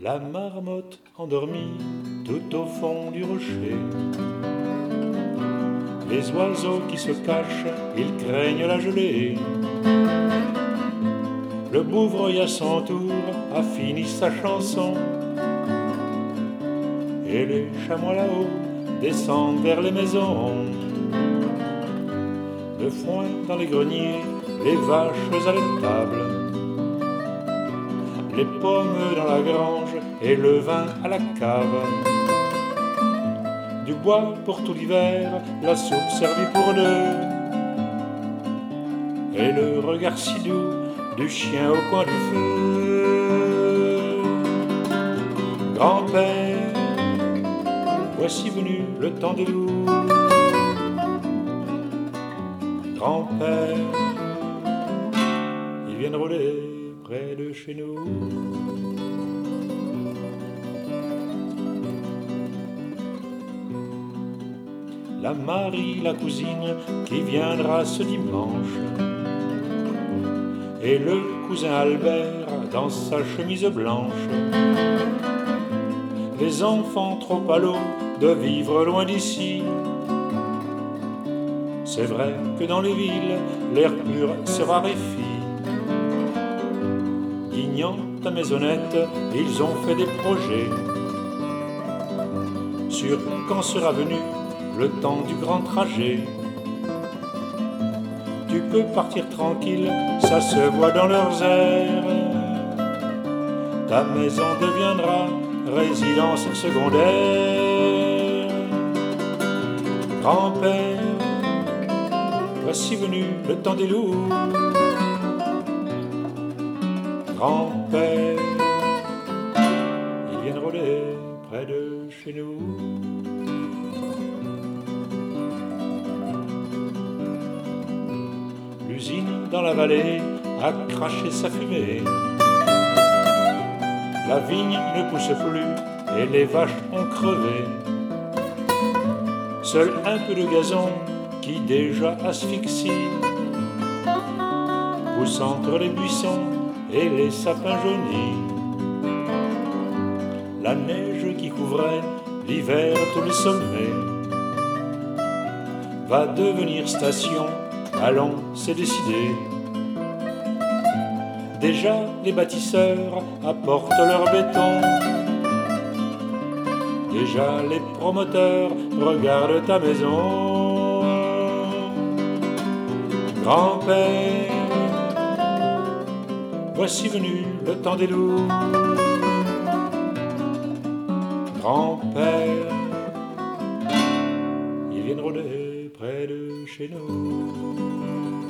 La marmotte endormie tout au fond du rocher. Les oiseaux qui se cachent, ils craignent la gelée. Le bouvreuil à son tour a fini sa chanson. Et les chamois là-haut descendent vers les maisons. Le foin dans les greniers, les vaches à l'étable, les pommes dans la grange et le vin à la cave. Du bois pour tout l'hiver, la soupe servie pour deux, et le regard si doux du chien au coin du feu. Grand-père, voici venu le temps des loups. Grand-père, ils viennent rouler près de chez nous. La Marie, la cousine, qui viendra ce dimanche, et le cousin Albert dans sa chemise blanche. Les enfants trop à l'eau de vivre loin d'ici. C'est vrai que dans les villes, l'air pur se raréfie. Guignant à Maisonnette, ils ont fait des projets sur quand sera venu le temps du grand trajet. Tu peux partir tranquille, ça se voit dans leurs airs. Ta maison deviendra résidence secondaire. Grand-père, voici venu le temps des loups. Grand-père, ils viennent rôder près de chez nous. L'usine dans la vallée a craché sa fumée. La vigne ne pousse plus et les vaches ont crevé. Seul un peu de gazon qui déjà asphyxie pousse entre les buissons et les sapins jaunis. La neige qui couvrait l'hiver tous les sommets va devenir station. Allons, c'est décidé. Déjà les bâtisseurs apportent leur béton. Déjà les promoteurs regardent ta maison. Grand-père, voici venu le temps des loups. Grand-père, ils viennent rôder près de chez nous.